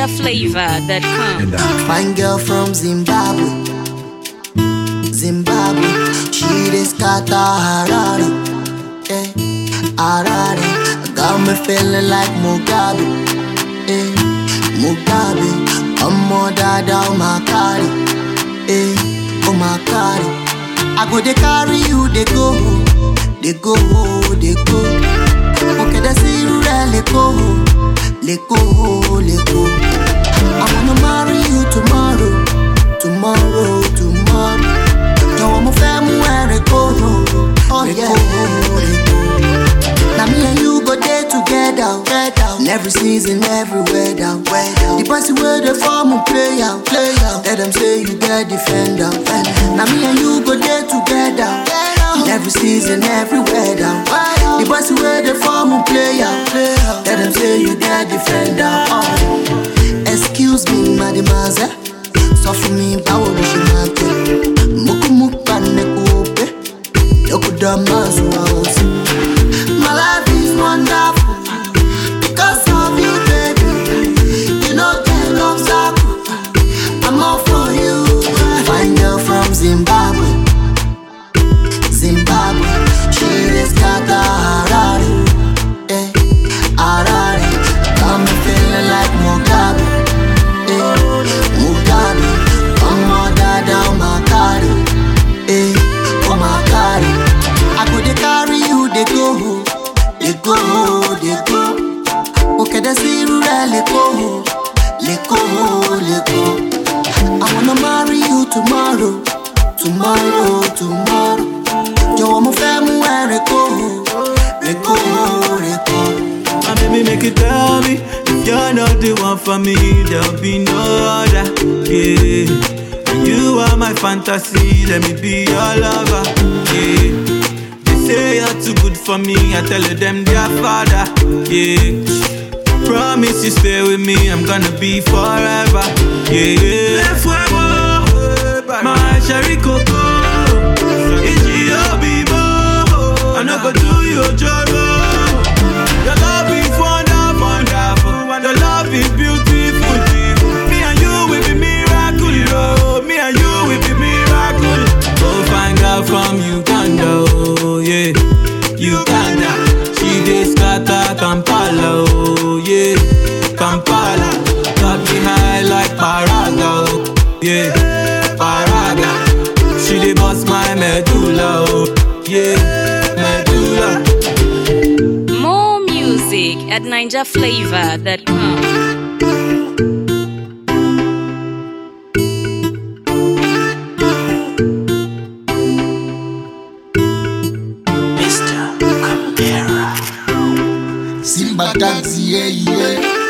NinjaFlavor.com. Fine girl from Zimbabwe, Zimbabwe. She dey scatter Harare, Harare. Got me feeling like Mugabe, Mugabe. I'm on dada, oh my carry, oh my carry. I go they carry you, they go, they go, they go. Okay, they see you there, let go, let go, let go. I wanna marry you tomorrow, tomorrow, tomorrow. Yo, I'm a family where they go, oh yeah, let go. Now me and you go there together, in every season, every weather. The person where they form and play out. Let them say you get defender. Now me and you go there together, in every season, every weather. The person where they form and play out. Let them say you get defender. Excuse me, mademoiselle. So for me, power we should not get. Muku muka nekupe, yokudamazu house. My life is wonderful because of you, baby. You know that love's up. I'm all for you. Fine girl from Zimbabwe, Zimbabwe. She is Kata Harare, Harare. Got me feeling like Mugabe, Mugabe. I'm all dada, oh my carry, oh my carry. I go they carry you, they go. They go, they go. Okay, they see you there, let go, let go, let go. I wanna marry you tomorrow, tomorrow, tomorrow. Yo, I'm a family where they go, let go, let go. My baby, make it tell me if you're not the one for me, there'll be no other. Yeah, and you are my fantasy. Let me be your lover. Yeah. Say you're too good for me, I tell them their father, yeah. Promise you stay with me, I'm gonna be forever, yeah. Left my cherry coco, it's your bibo. I no go do your job. Your love is wonderful, wonderful. Your love is beautiful, me and you will be miracle, oh. Me and you will be miracle. Go find out from Uganda, oh yeah, Uganda. She dey scatter Kampala, oh yeah, Kampala. Got me high like Paraga, oh yeah, Paraga. She dey bust my medulla, oh yeah, medulla. More music at NinjaFlavor.com. Simba taxi, yeah, yeah.